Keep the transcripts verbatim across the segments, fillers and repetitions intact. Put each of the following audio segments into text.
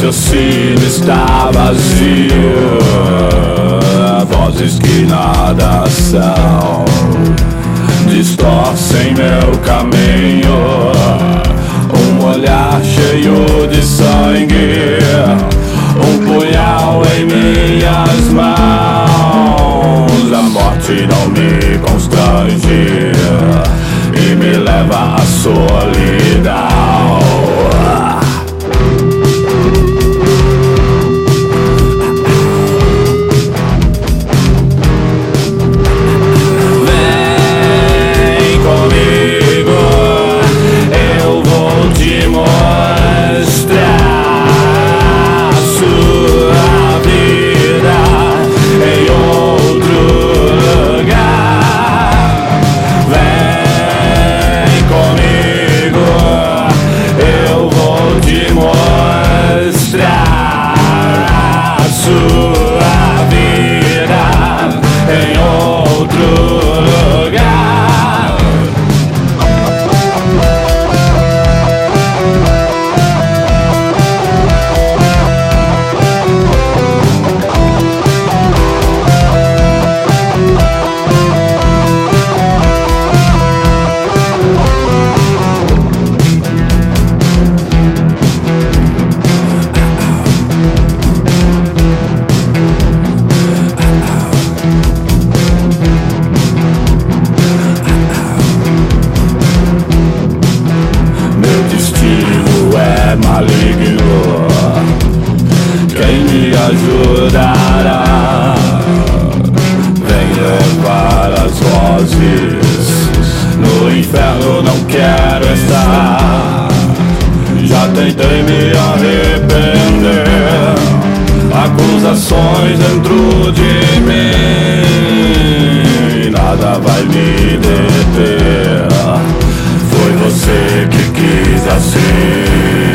raciocínio está vazio, vozes que nada são distorcem meu caminho. Um olhar cheio de sangue, um punhal em minhas mãos. A morte não me constrange e me leva à solidão. Maligno, quem me ajudará? Vem levar as vozes, no inferno não quero estar. Já tentei me arrepender, acusações dentro de mim, nada vai me deter. Foi você que quis assim.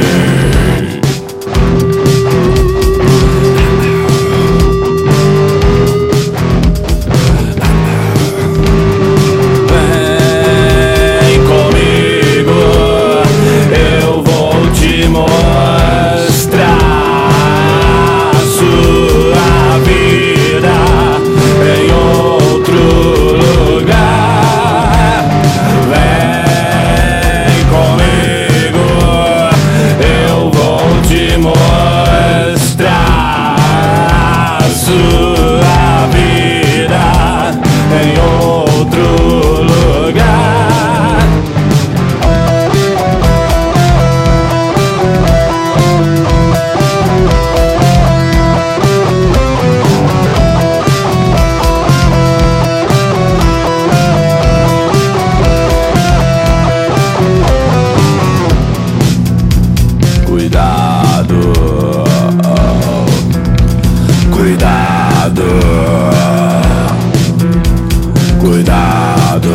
Cuidado,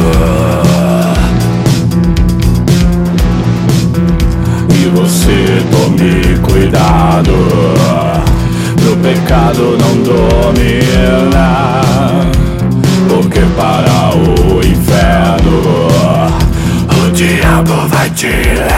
e você tome cuidado, pro pecado não domina, porque para o inferno o diabo vai te levar.